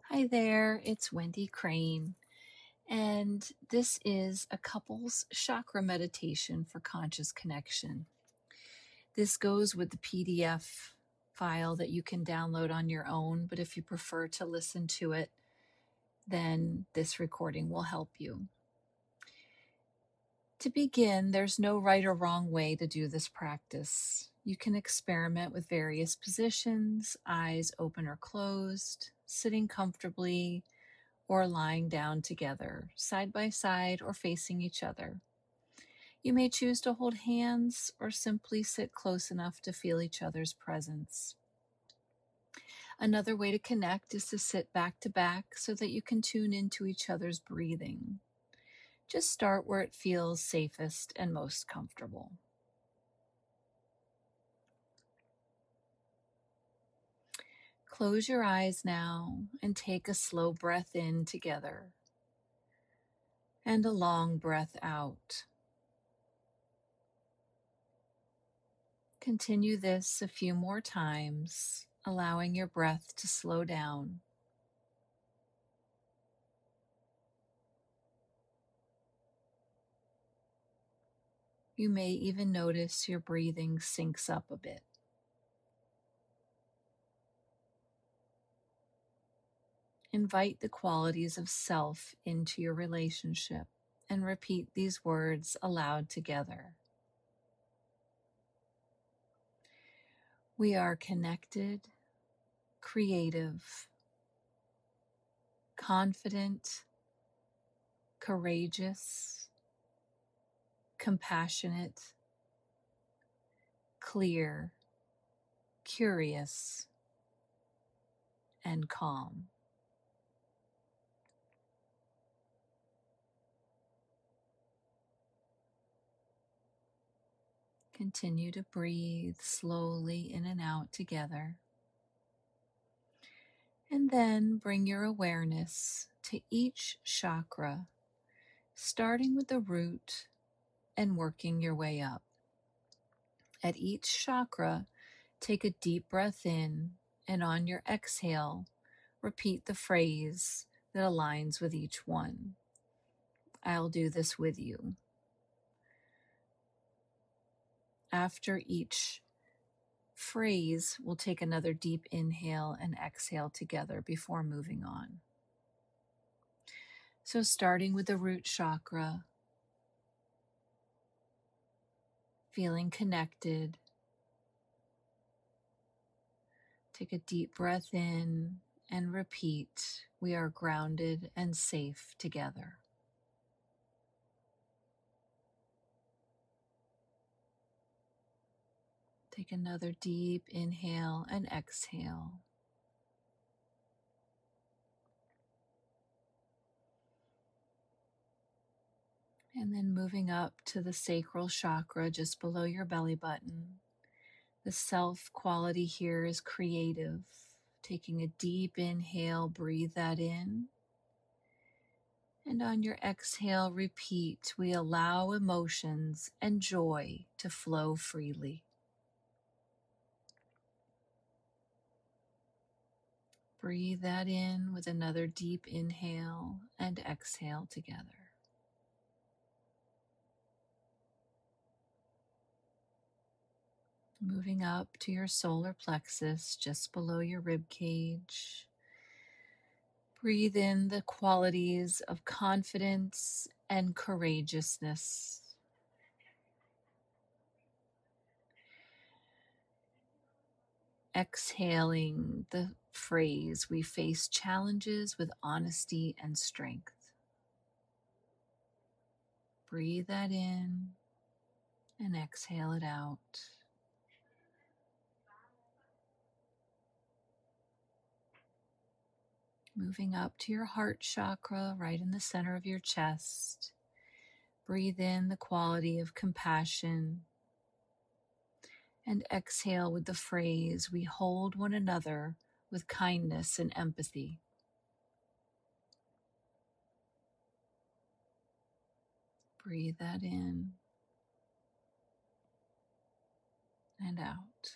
Hi there, it's Wendy Crane, and this is a couples chakra meditation for conscious connection. This goes with the PDF file that you can download on your own, but if you prefer to listen to it, then this recording will help you. To begin, there's no right or wrong way to do this practice. You can experiment with various positions, eyes open or closed, sitting comfortably, or lying down together, side by side or facing each other. You may choose to hold hands or simply sit close enough to feel each other's presence. Another way to connect is to sit back to back so that you can tune into each other's breathing. Just start where it feels safest and most comfortable. Close your eyes now and take a slow breath in together and a long breath out. Continue this a few more times, allowing your breath to slow down. You may even notice your breathing syncs up a bit. Invite the qualities of self into your relationship and repeat these words aloud together. We are connected, creative, confident, courageous, compassionate, clear, curious, and calm. Continue to breathe slowly in and out together. And then bring your awareness to each chakra, starting with the root and working your way up. At each chakra, take a deep breath in, and on your exhale, repeat the phrase that aligns with each one. I'll do this with you. After each phrase, we'll take another deep inhale and exhale together before moving on. So starting with the root chakra, feeling connected. Take a deep breath in and repeat, we are grounded and safe together. Take another deep inhale and exhale. And then moving up to the sacral chakra just below your belly button. The self quality here is creative. Taking a deep inhale, breathe that in. And on your exhale, repeat, we allow emotions and joy to flow freely. Breathe that in with another deep inhale and exhale together. Moving up to your solar plexus just below your rib cage. Breathe in the qualities of confidence and courageousness. Exhaling the phrase, we face challenges with honesty and strength. Breathe that in and exhale it out. Moving up to your heart chakra, right in the center of your chest. Breathe in the quality of compassion and exhale with the phrase, we hold one another with kindness and empathy. Breathe that in and out.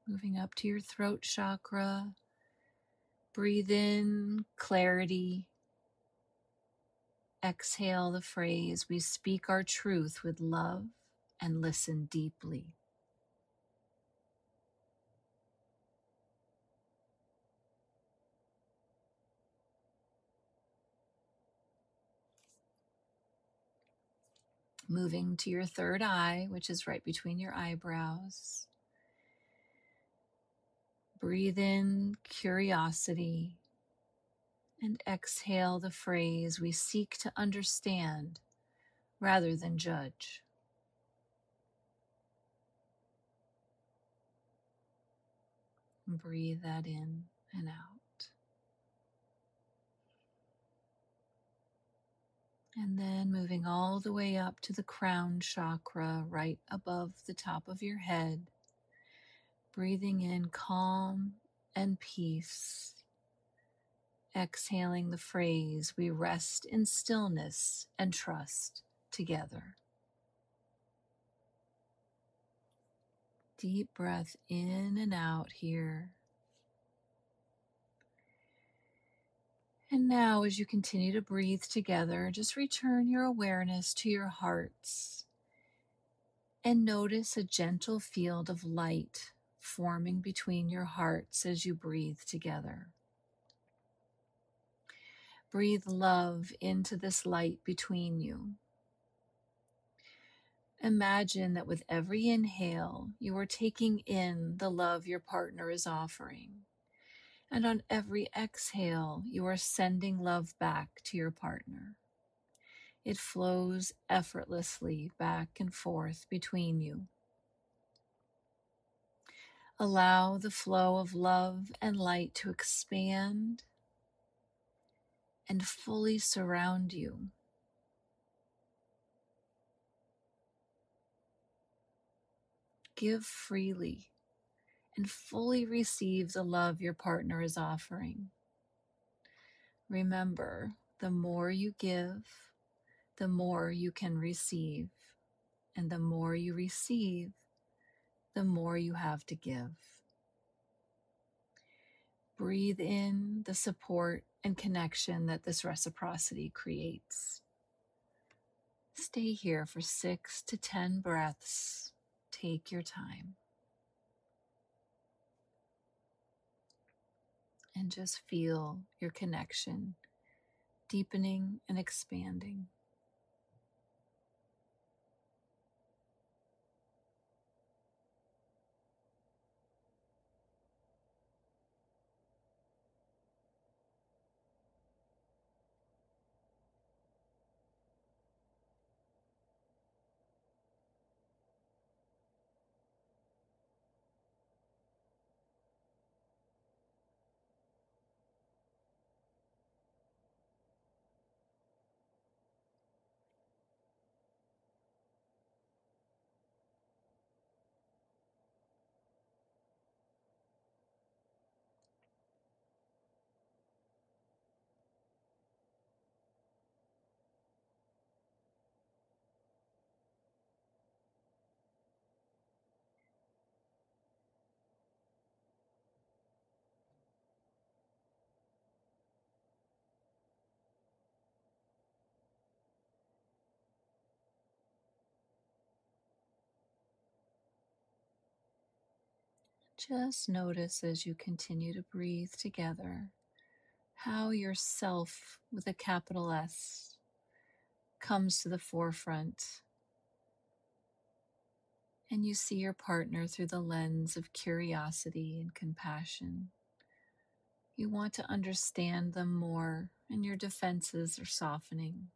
Moving up to your throat chakra. Breathe in clarity. Exhale the phrase, we speak our truth with love and listen deeply. Moving to your third eye, which is right between your eyebrows. Breathe in curiosity and exhale the phrase, we seek to understand rather than judge. Breathe that in and out. And then moving all the way up to the crown chakra, right above the top of your head. Breathing in calm and peace. Exhaling the phrase, we rest in stillness and trust together. Deep breath in and out here. And now, as you continue to breathe together, just return your awareness to your hearts and notice a gentle field of light forming between your hearts as you breathe together. Breathe love into this light between you. Imagine that with every inhale, you are taking in the love your partner is offering. And on every exhale, you are sending love back to your partner. It flows effortlessly back and forth between you. Allow the flow of love and light to expand and fully surround you. Give freely and fully receive the love your partner is offering. Remember, the more you give, the more you can receive. And the more you receive, the more you have to give. Breathe in the support and connection that this reciprocity creates. Stay here for 6 to 10 breaths. Take your time. And just feel your connection deepening and expanding. Just notice as you continue to breathe together how yourself with a capital S comes to the forefront, and you see your partner through the lens of curiosity and compassion. You want to understand them more, and your defenses are softening.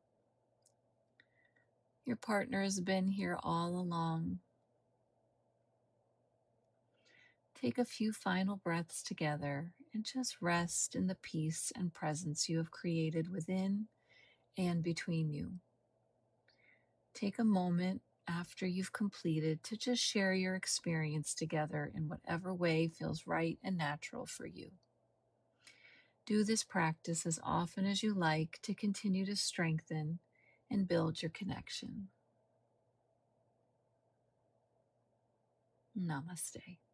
Your partner has been here all along. Take a few final breaths together and just rest in the peace and presence you have created within and between you. Take a moment after you've completed to just share your experience together in whatever way feels right and natural for you. Do this practice as often as you like to continue to strengthen and build your connection. Namaste.